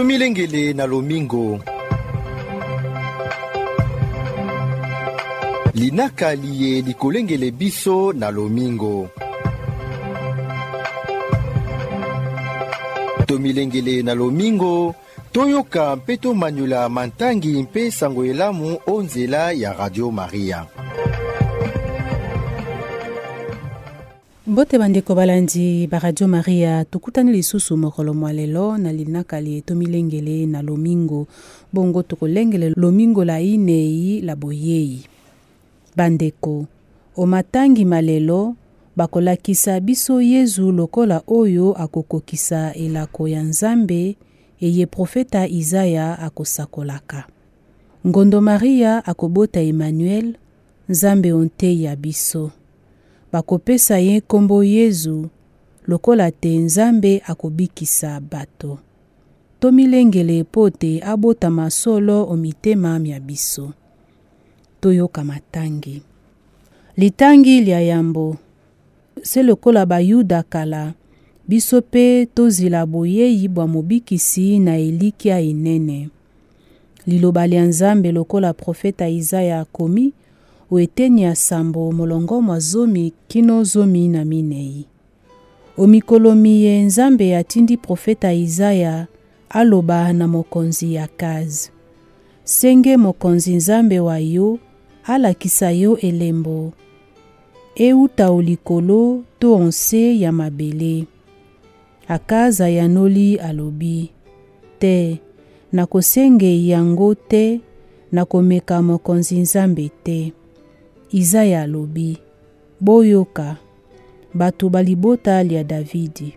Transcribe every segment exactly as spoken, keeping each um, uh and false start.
Tomilengele na lomingo. Linaka liye likolengele biso na lomingo. Tomilengele na lomingo, toyoka mpe tomanyula mantangi mpe sango elamu onzela ya Radio Maria. Mbote bandeko balandi ba Radio Maria, tukutani lisusu mokolo mwalelo na linaka li tomilengele na lomingo. Bongo tukolengele lomingo la inei la boyei. Bandeko, o matangi malelo, bakolakisa biso Yezu lokola oyo akokokisa elako ya Nzambe eye profeta Isaya akosakolaka. Ngondo Maria akobota Emmanuel, Nzambe onte ya biso. Bakopesa ye kombo Yezu lokola te Nzambe akobikisa bato. Tomilengele pote abota masolo o mitema mya biso. Toyoka matangi. Litangi lia yambo. Se lokola bayuda kala, biso pe tozila boyei bwa mobikisi na elikia inene. Liloba lia Nzambe lokola profeta Isaya akomi, oeteni ya sambo molongo mwa zomi kino zomi na minei. Omikolomi ye Nzambe atindi profeta Isaya aloba na mokonzi ya kazi. Senge mokonzi Nzambe wa yo, alakisa yo elembo. Euta olikolo to onse ya mabele. Akaza ya noli alobi. Te, nakosenge yango te, nakomeka mokonzi Nzambe te. Isaya alobi. Boyoka, batu balibota lia Davidi.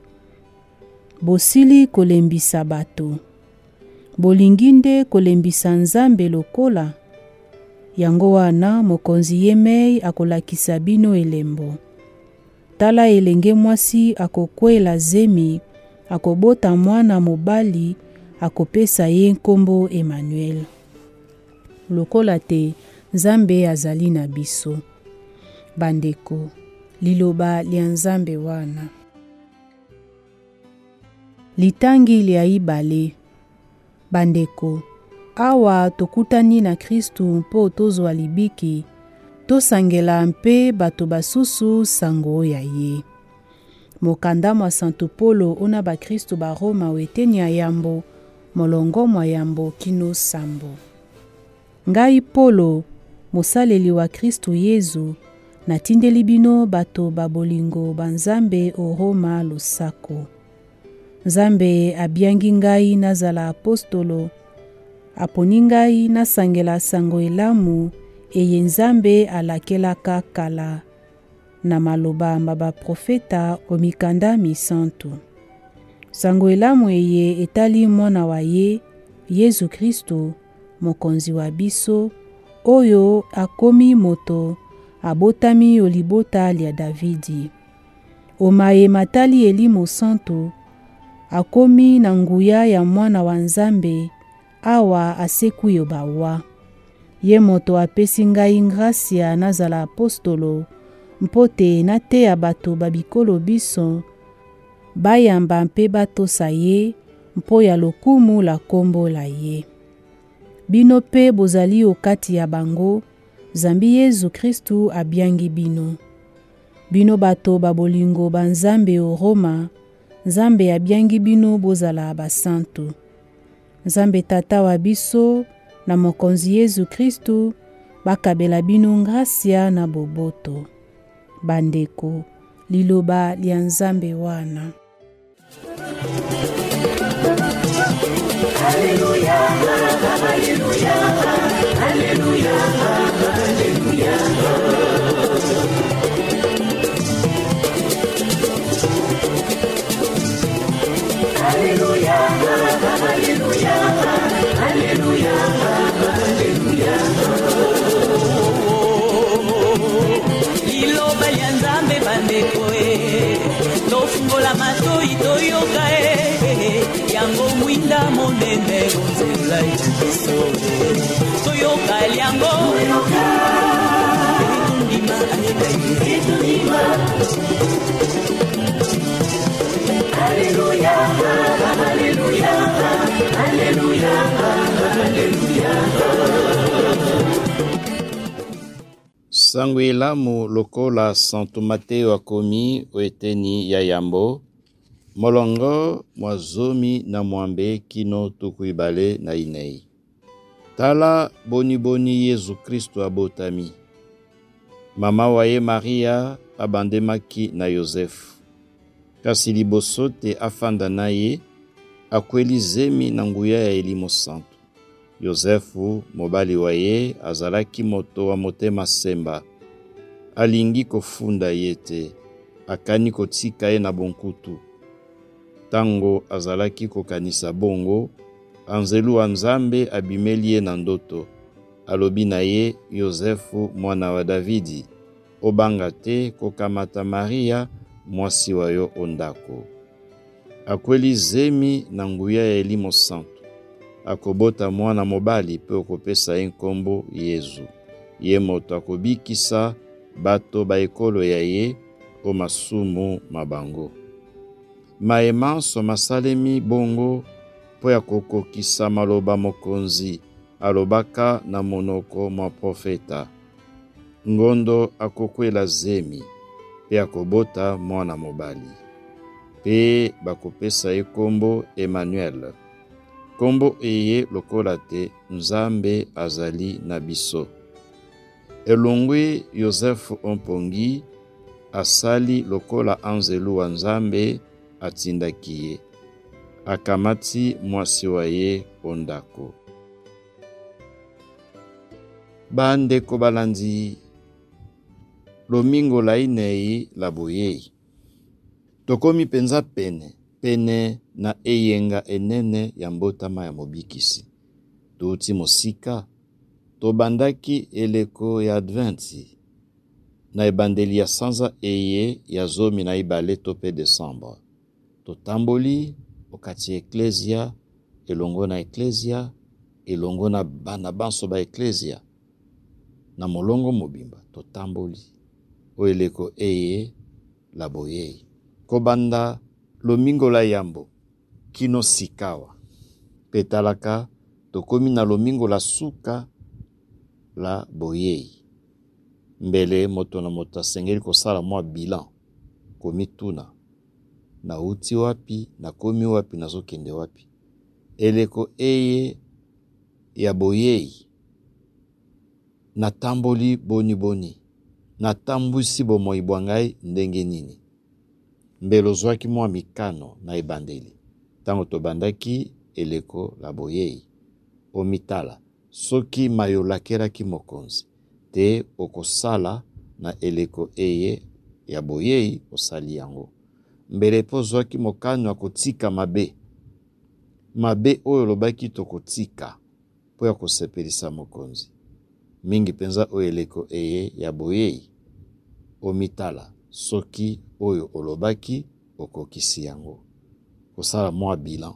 Bosili kolembisa bato. Bolinginde kolembisa Nzambe lokola. Yango wana mokonzi yemei akolakisa bino elembo. Tala elenge mwasi akokwela zemi, akobota mwana mobali, akopesa ye nkombo Emmanuel. Lokola te Nzambe azali na biso. Bandeko, liloba lia Nzambe wana. Litangi lia ibale. Bandeko, awa tokutani na Kristu mpo tozwa libiki, tosangela mpe bato basusu sango ya ye. Mokanda mwa Santo Polo ona ba Kristu ba Roma weteni ya yambo, molongo mwa yambo kino sambo. Ngai Polo, mosaleli wa Kristu Yezu, natindeli bino bato babolingo banzambe o Roma losako. Nzambe abiangi ngai nazala apostolo, aponi ngai nasangela sango elamu eye Nzambe alakelaka kala na maloba maba profeta omikanda misantu. Sango elamu eye etali mwana wa ye, Yezu Kristo, mokonzi wa biso, oyo akomi moto, abotami olibota lia Davidi. Omaye matali elimo santo, akomi na nguya ya mwana wa Nzambe, awa aseku yo bawa. Ye moto apesi ngai gracia nazala apostolo, mpote na te ya bato babikolo biso, bayamba mpe batosa ye, mpo ya lokumu la kombo la ye. Bino pe bozali okati ya bango, Zambi Yezu Kristu abiangi bino. Bino bato babolingo banzambe o Roma, Nzambe abiangi bino bozala basantu. Nzambe tata wa biso na mokonzi Yezu Kristu bakabela bino gracia na boboto. Bandeko, liloba lia Nzambe wana. Alleluia, alleluia, alleluia, alleluia. Alleluia, alleluia, alleluia, alleluia. Liloba lia Nzambe bandeko e, tofungola matoi toyoka e, yango mwinda monene onzela itiso. Toyoka liango, etundima ayeka etundima. Alleluia, alleluia. Sango elamu lokola Santo Mateo akomi oeteni ya yambo, molongo mwazomi na mwambe kino tukuibale na inei. Tala boni boni Yezu Kristo abotami. Mama waye Maria abandemaki na Yosefu. Kasi liboso te afanda na ye, akweli zemi na nguya ya Elimo Santo. Yosefu mobali waye azalaki moto wa motema semba. Alingi kofunda ye te, akani kotika ye na bonkutu. Tango azalaki kokanisa bongo, anzelu wa Nzambe abimeli ye na ndoto. Alobi na ye, Yosefu mwana wa Davidi, obanga te kokamata Maria mwasi wa yo ondako. Akweli zemi na nguya ya Elimo Santo. Akobota mwana mobali pe okopesa ye nkombo Yezu. Ye moto akobikisa bato ba ekolo ya ye o masumu mabango. Maemanso masalemi bongo po ya kokokisa maloba mokonzi alobaka na monoko mwa profeta. Ngondo akokwela zemi pe akobota mwana mobali. Pe bakopesa ye kombo Emmanuel. Kombo eye lokola te Nzambe azali na biso. Elongwe Yosefu ompongi asali lokola anzelu wa Nzambe atindaki ye. Akamati mwasi wa ye ondako. Bandeko balandi, lomingo la inei la boyei. Tokomi penza pene, pene na eyenga enene ya mbotama ya mobikisi. Tuuti mosika, tobandaki eleko ya Adventi. Na ebandeli ya sanza eye ya zomi na ibale tope Desembre. Totamboli okati eklesia, elongo na eklesia, elongo na bana banso ba eklesia. Na molongo mobimba, totamboli. O eleko eye la boyei. Kobanda lomingo la yambo, kino sikawa. Petalaka, tokomi na lomingo la suka la boyei. Mbele moto na moto asengeli kosala mwa bilan. Komituna. Na uti wapi, na komi wapi, na zokende wapi. Eleko eye ya boyei. Na tamboli boni boni. Na tambusi bomo ibwangai ndenge nini. Mbelo zwaki mwa mikano na ebandeli. Tango tobandaki eleko la boyei. Omitala, soki mayolakera ki mokonzi. Te okosala na eleko eye ya boyei osali yango. Mbele po zwaki mokano akotika mabe. Mabe oyo lobaki tokotika po ya kosepelisa mokonzi. Mingi penza oyo eleko eye ya boyei. Omitala, soki oyo olobaki okokisi yango. Kosala mwa bilan.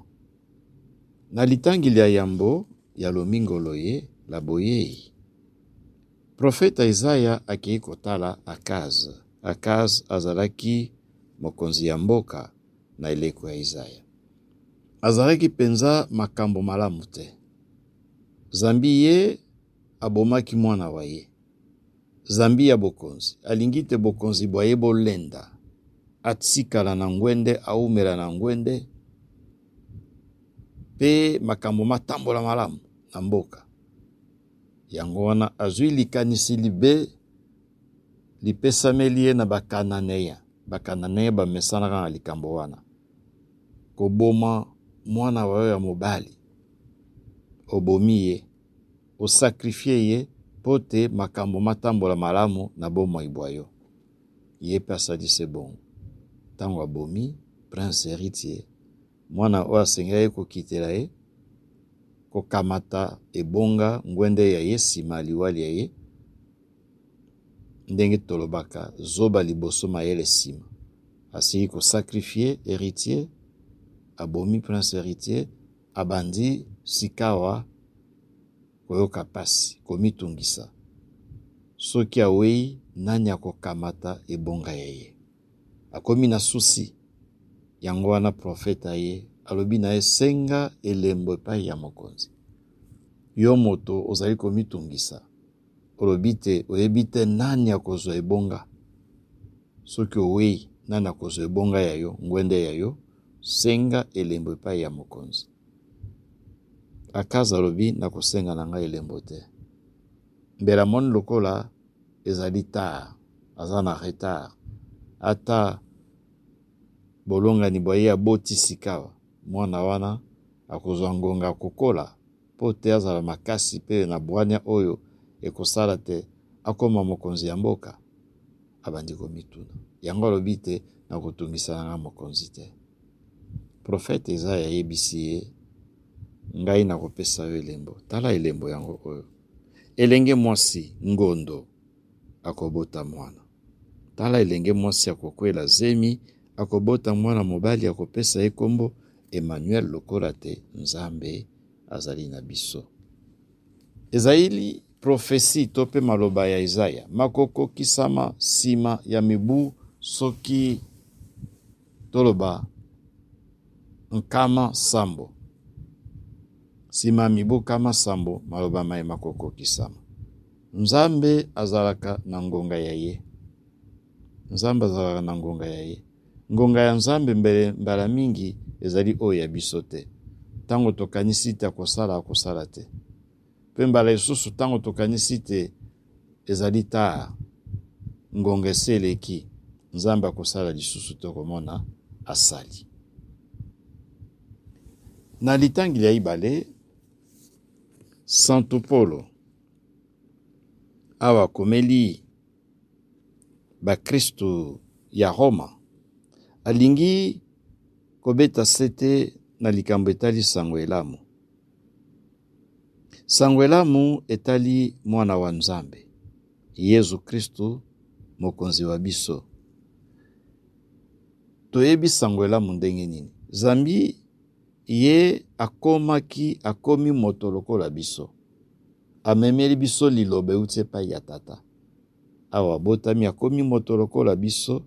Na litangili ya yambo ya lomingo loye la boyei. Profeta Isaya akei kotala Akaz. Akaz azalaki mokonzi ya mboka na eleko ya Isaya. Azalaki penza makambo malamu te. Zambi ye abomaki mwana wa ye. Zambi ya bokonzi. Alingi te bokonzi boye bolenda. Atsikala na ngwende, aumela na ngwende. Pe makambo matambola malamu na mboka. Yango wana azui likanisi libe lipesamelie na bakananeya. Bakananeya bamesanaka na likambo wana. Koboma mwana wa ya mobali. Obomi ye. Osakrifie ye pote makambo matambola malamu na bomo ibwayo. Ye pasadise bon. Tango abomi, prince héritier. Mwana oa senga ye kokitela ye. Kokamata ebonga ngwende ya ye sima liwali ya ye. Ndenge tolobaka zoba liboso mayele sima. Asili ko sakrifie héritier. Abomi prince héritier. Abandi sikawa koyoka pasi komitungisa. Soki awei nani akokamata ebonga ya ye. Akomi na susi. Yango wana profeta ye. Alobi na ye senga elembo epai ya mokonzi. Yo moto ozali komitungisa. olobite oyebite nani akozwa ebonga soki owei nani akozwa ebonga yayo ngwende yayo senga elembo epai ya mokonzi. Akaza alobi na kosenga na ngai elembo te. Mbela moni lokola ezali tar aza na retard ata bolongani boye aboti sikawa mwana wana akozwa ngonga akokola po te azala makasi pe na bwania oyo ekosala te akoma mokonzi ya mboka abandi komituna. Yango alobi te na kotungisa na nga mokonzi te. Profete Isaya yebisi ye ngai na kopesa yo elembo. Tala elembo yango oyo. Elenge mwasi ngondo akobota mwana. Tala elenge mwasi akokwela zemi akobota mwana mobali akopesa ye kombo Emmanuel lokola te Nzambe azali na biso. Ezaili profesi to pe maloba ya Isaya makoko kisama sima ya mibu soki toloba nkama sambo. Sima mibu kama sambo maloba mai makoko kisama. Nzambe azalaka na ngonga ya ye. Nzambe azalaka na ngonga ya ye. Ngonga ya Nzambe mbele mbala mingi ezali oyo ya biso te. Tango tokanisi te akosala akosala te. Pe mbala lisusu tango tokanisi te ezali tar ngonga eseleki Nzambe akosala lisusu tokomona asali. Na litangi ya ibale Santo Polo awa komeli ba Kristo ya Roma alingi kobeta sete na likambo etali sango elamu. Sango elamu etali mwana wa Nzambe Yesu Kristo mokonzi wa biso. Toyebi sango elamu ndenge nini? Zambi ye akomaki akomi moto lokola biso. Amemeli biso lilobe uti epai ya tata. Awa botami akomi moto lokola biso.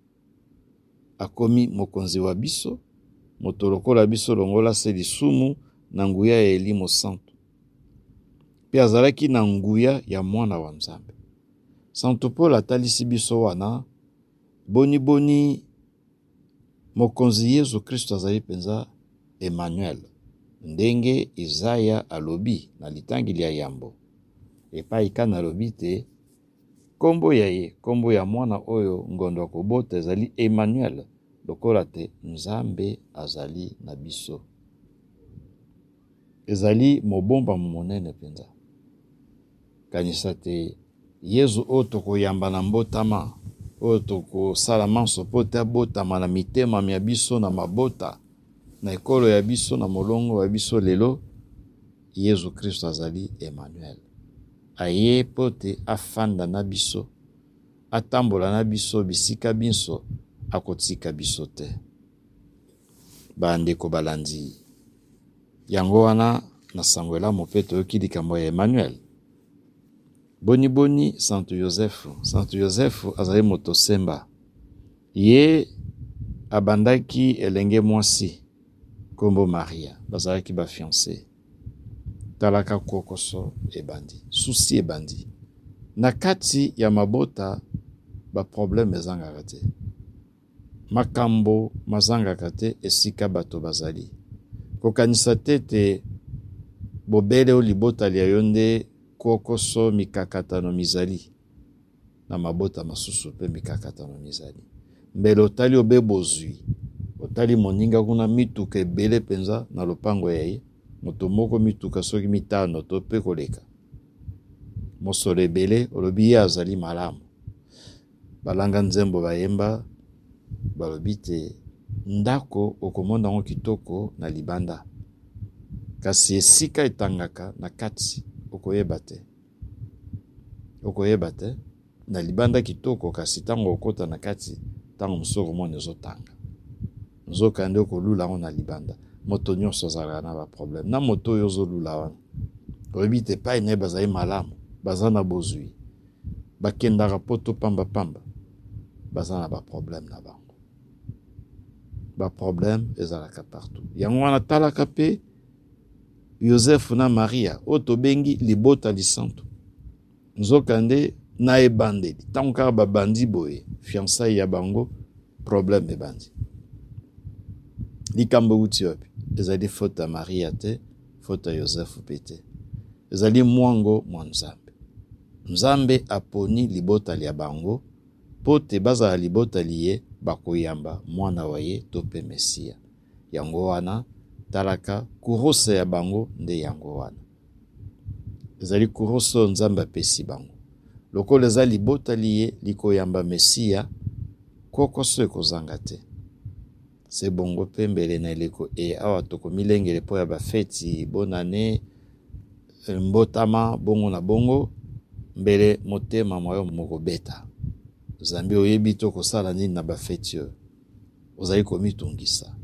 Akomi mokonzi wa biso. Moto lokola biso longola se lisumu na nguya ya Elimo Santo. Pe azalaki na nguya ya mwana wa Nzambe. Santo Paul atalisi biso wana boni boni mokonzi Yesu Kristo azali penza Emmanuel. Ndenge Isaya alobi na litangi ya yambo. Epai kana alobi te kombo ya ye, kombo ya mwana oyo ngondo akobota ezali Emmanuel. Lokola te Nzambe azali na biso. Ezali mobomba monene penza. Kanisa te Yesu oyo tokoyamba na mbotama, oyo tokosala manso po te abotama na mitema mya biso na mabota, na ekolo ya biso na molongo ya biso lelo, Yesu Kristo azali Emmanuel. Aye po te afanda na biso, atambola na biso bisika biso, akotika biso te. Bandeko balandi. Yango wana na sango elamu pe toyoki likambo ya Emmanuel. Boni boni Santo Yosefu. Santo Yosefu azali moto semba. Ye abandaki elenge mwasi kombo Maria. Bazalaki ba fiancé. Talaka kokoso ebandi. Susi ebandi. Na kati ya mabota ba problème ezangaka te. Makambo mazangaka te esika bato bazali. Kokanisa tete bobele o libota lia yonde kokoso mikakatano mizali. Na mabota masusu pe mikakatano mizali. Mbele otali obe bozui. Otali moninga kuna mituka ebele penza na lopango ya ye. Moto moko mituka soki mitano to pe koleka. Mosolo ebele olobi ye azali malamu. Balanga nzembo bayemba balobi te ndako okomonda ngo kitoko na libanda. Kasi esika etangaka na kati okoyeba te. Okoyeba te na libanda kitoko kasi tango okota na kati tango msoko mone zotanga. Nzoka nde okolula ngo na libanda. Moto nyonso azalaka na ba problème. Na moto oyo ozolula wana. Oyebi te pa ine bazali malamu. Baza na bozui. Bakendaka poto pamba pamba. Baza na ba problème na bango. Ba problème ezalaka partout. Yango wana talaka pe Joseph na Maria oto bengi libota li santo. nzokande na ebandeli tango kaka babandi boye fiançailles ya bango problème ebandi likambo uti wapi ezali faute ya Maria te faute ya Yosefu pe te ezali mwango mwa Nzambe. Nzambe aponi libotali ya bango po te bazala libotali ye bakoyamba mwana wa ye to pe Mesia. Yango wana talaka kurose ya bango nde yango wana ezali kuroso Nzambe apesi bango lokola ezali libotali ye likoyamba Mesia koko so ekozanga te. Se bongo pe mbele na eleko e awa toko milengele po ya bafeti bonane mbotama bongo na bongo mbele motema mwayo mokobeta Zambi oyebi to kosala nini na bafeti yo ozali komitungisa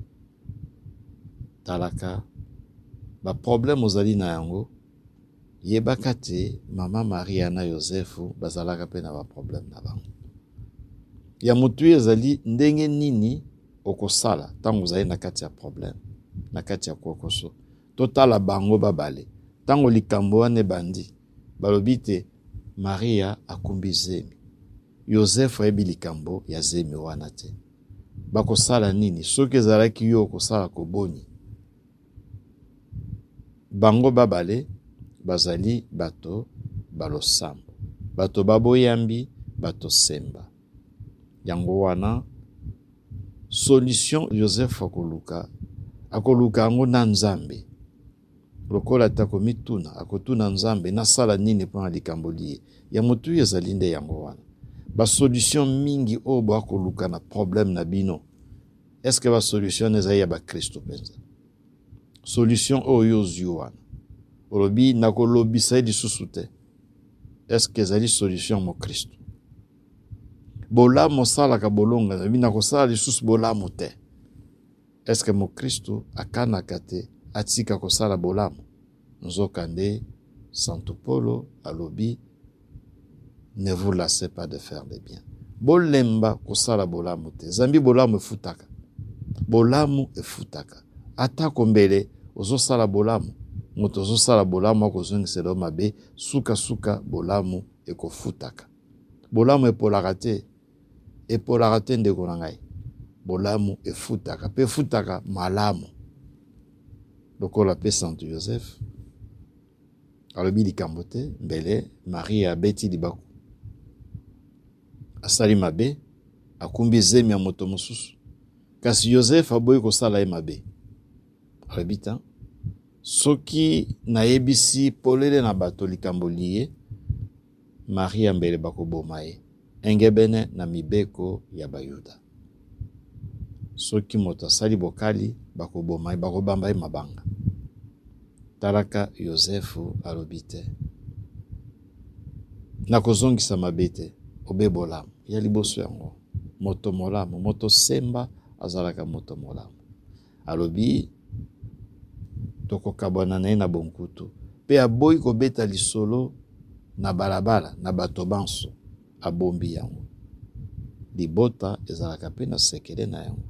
talaka ba problème ozali na yango yebaka te mama Maria na Yosefu bazalaka pe na ba problème na bango ya mutu ezali ndenge nini okosala tango ozali na kati ya problème na kati ya kokoso totala bango babale tango likambo wane bandi balobi te Maria akumbi zemi Yosefu ayebi likambo ya zemi wana te bakosala nini soki ezalaki yo okosala koboni bango babale bazali bato balosambo bato baboyambi bato semba yango wana solution Yosefu akoluka akoluka yango na Nzambe lokola tako mituna akotuna Nzambe nasala nini pona likambo liye ya mutu ezali nde yango wana ba solution mingi obo akoluka na problème na bino est-ce que ba solution ezali ya ba Kristo penza solution oyo zio wana olobi nakolobisa lisusu te est-ce que ezali solution mo Kristo bolamo salaka bolonga na bina kosala lisusu bolamo te est-ce que mo Kristo akanaka te atika kosala bolamo nzokande Santo Paulo alobi ne vous lassez pas de faire le bien bolemba kosala bolamo te zambi bolamo efutaka bolamo efutaka atako mbele ozosala bolamo moto ozosala bolamo akozongisela mabe suka suka bolamo ekofutaka bolamo epolaka te epolaka te ndeko na ngai bolamo efutaka pe futaka malamu lokola pe Santo Joseph alobi likambo te mbele Maria abeti libaku asali mabe akumbi zemi ya moto mosusu kasi Joseph aboyi kosala ye mabe alobi ta soki nayebisi polele na bato likambo liye Maria mbele bakoboma ye engebene na mibeko ya Bayuda soki moto asali bokali bakoboma ye bakobamba ye mabanga talaka Yosefu alobi te nakozongisa mabe te obe bolamu ya liboso yango moto molamu moto semba azalaka moto molamu alobi tokokabwana na ye na bonkutu pe aboyi kobeta lisolo na balabala na bato banso abombi yango libota ezalaka pe na sekele na yango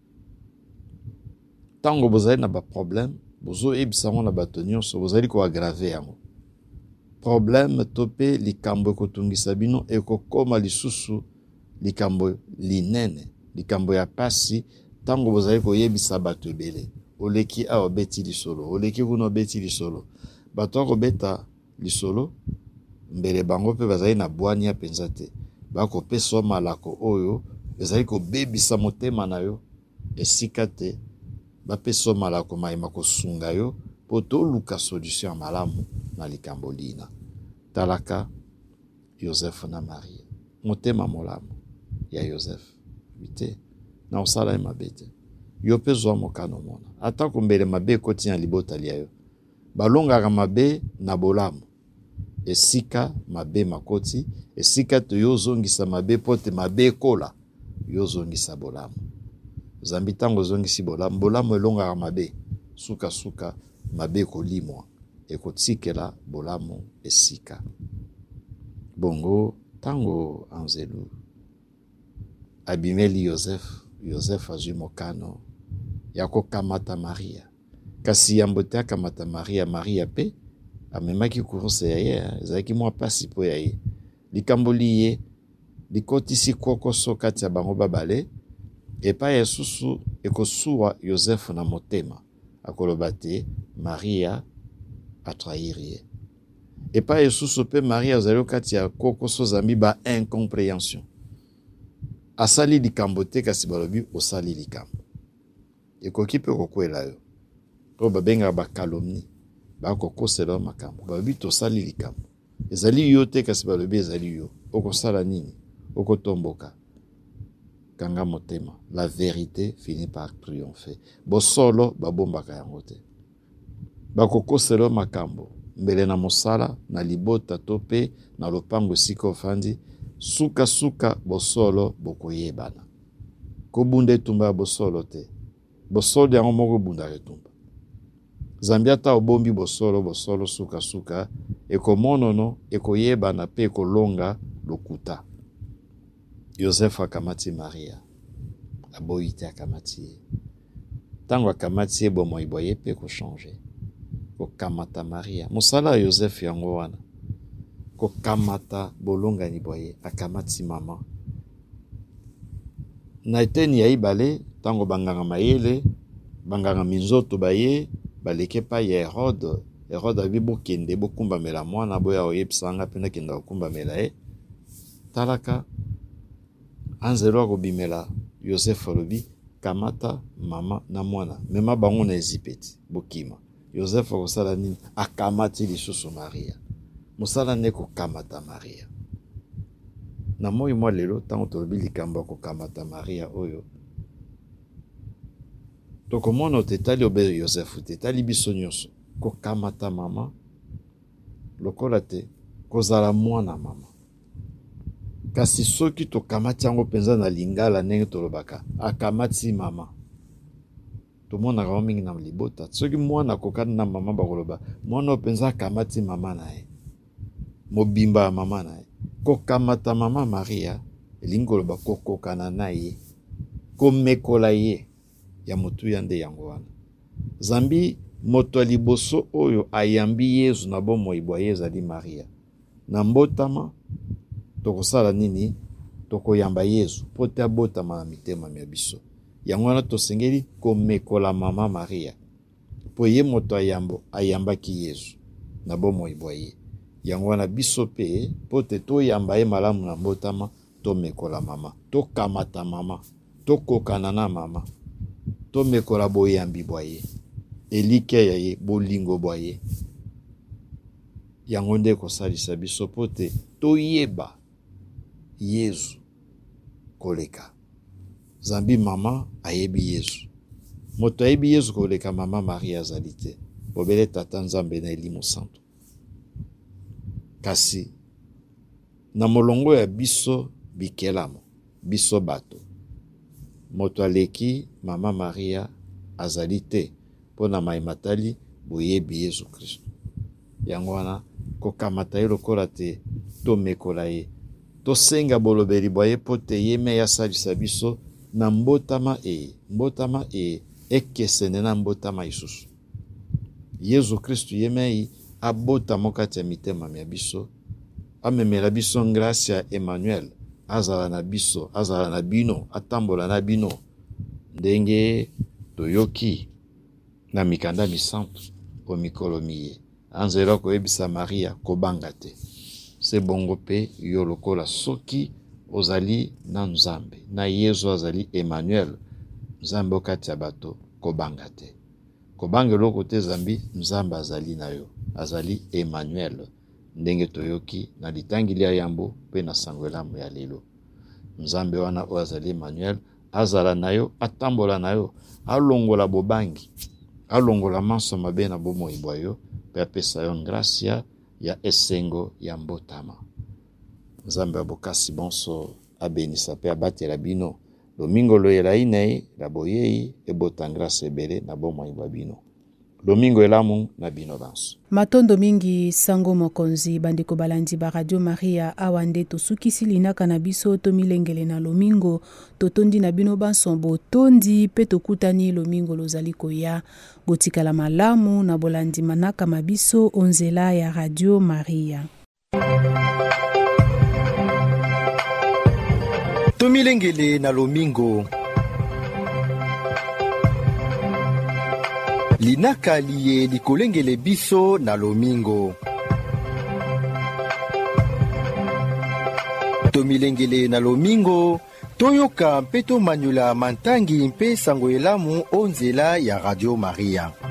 tango bozali na ba problème bozo ebisango na bato nyonso bozali ko aggrave yango problème tope likambo ekotungisa bino ekokoma lisusu likambo linene likambo ya pasi tango bozali koyebisa bato ebele oleki a obeti lisolo oleki kuna obeti lisolo bato akobeta lisolo mbele bango pe bazali na bwani ya penza te bakopesa malako oyo ezali kobebisa motema na yo esika te bapesa malako mayema kosunga yo po toluka solution malamu na likambo lina talaka Yosefu na Maria motema molamu ya Yosefu bite na osala mabe te yo pe zwa mokano mona atako mbele mabe ekoti na libota lia yo balongaka mabe na bolamu esika mabe makoti esika to yo zongisa mabe pote mabe ekola yo zongisa bolamu zambi tango zongisi bolamu bolamu elongaka mabe suka suka mabe kolimwa ekotikela bolamu esika bongo tango anzelu abimeli Yosefu Yosefu azwi mokano ya kokamata Maria kasi yambo te akamata Maria Maria pe amemaki course ya ye ezalaki mwa pasi mpo ya ye likambo liye likotisi kokoso kati ya bango babale epai ya susu ekosuwa Yosefu na motema akoloba te Maria atrahir ye epai ya susu pe Maria azali kati ya kokoso zambi ba incompréhension asali likambo te kasi balobi osali likambo ekoki pe kokwela yo to babenga ba calomnie ba kokosela makambo balobi tosali likambo ezali yo te kasi balobi ezali yo okosala nini okotomboka kanga motema la vérité finit par triompher bosolo babombaka yango te bakokosela makambo mbele na mosala na libota to pe na lopango sika ofandi suka suka bosolo bokoyebana kobunda etumba bosolo te bosolo yango moko bunda etumba Zambia ta obombi bosolo bosolo suka suka ekomonono ekoyebana pe ekolonga lokuta Yosefu akamati Maria aboyi te akamati ye tango akamati ye bomoi boye pe kochange kokamata Maria mosala Yosefu yango wana kokamata bolongani boye akamati mama na eteni ya ibale tango banganga mayele banganga minzoto baye baleke pa ya Herode Herode abi bokende bokumbamela mwana boya oyebisanga pena kenda okumbamela ye talaka anzelo akobimela Yosefu alobi kamata mama na mwana mema bango na ezipeti bokima Yosefu akosala nini akamati lisusu Maria mosala ne kokamata Maria na moi mwa lelo tango tolobi likambo kokamata Maria oyo tokomona tetali obe Yosefu tetali biso nyonso kokamata mama lokola te kozala mwana mama kasi soki tokamati yango penza na lingala ndenge tolobaka akamati mama tomona ka mingi na libota soki mwana kokana na mama bakoloba mwana penza akamati mama na ye mobimba ya mama na ye kokamata mama Maria elingi koloba kokokana na ye komekola ye ya motu ya nde yango wana zambi moto liboso oyo ayambi Yesu na bomoi bwa ye ezali Maria na mbotama tokosala nini tokoyamba Yesu po te abotama na mitema ya biso yango wana tosengeli komekola mama Maria po ye moto ayambo ayambaki Yesu na bomoi bwa ye yango wana biso pe po te toyamba ye malamu na mbotama tomekola mama tokamata mama tokokana na mama tomekola boyambi bwa ye elike ya ye bolingo bwa ye yango nde kosalisa biso po te toyeba Yesu koleka zambi mama ayebi Yesu moto ayebi Yesu koleka mama Maria azali te bobele tata nzambe na elimo santo kasi na molongo ya biso bikelamo biso bato moto aleki mama Maria azali te po na maimatali boyebi Yesu Kristo yango wana kokamata ye lokola te tomekola ye tosenga bolobeli bwa ye po te ye me asalisa biso na mbotama e mbotama e ekesene na mbotama isusu Yesu Kristo ye me abotama kati ya mitema ya biso amemela biso grâce ya Emmanuel azala na biso azala na bino atambola na bino ndenge toyoki na mikanda misantu po mikolo miye anzela koyebisa Maria kobanga te se bongo pe yo lokola soki ozali na Nzambe na Yesu azali Emmanuel Nzambe okati ya bato kobanga te kobanga loko te zambi Nzambe azali na yo azali Emmanuel ndenge toyoki na litangili ya yambo pe na sangwelamu ya lelo Nzambe wana o azali Emmanuel azala na yo atambola na yo alongola bobangi alongola manso mabe na bomoi bwa yo pe apesa yo gracia ya esengo ya mbotama Nzambe abokasi bonso abenisa pe abatela bino domingo loyela inei la boyei ebota grâce ebele na bomoi bwa bino Domingo elamu na bino banso. Matondo mingi sango mokonzi bandeko balandi ba Radio Maria awa nde tosukisi linaka na biso tomilengele na lomingo totondi na bino banso botondi pe tokutani lomingo lozali koya botikala malamu na bolandi manaka mabiso onzela ya Radio Maria. Tomilengele na lomingo. Linaka liye likolengele biso na lomingo. Tomilengele na lomingo, toyoka mpe tomanyula mantangi mpe sango elamu onzela ya Radio Maria.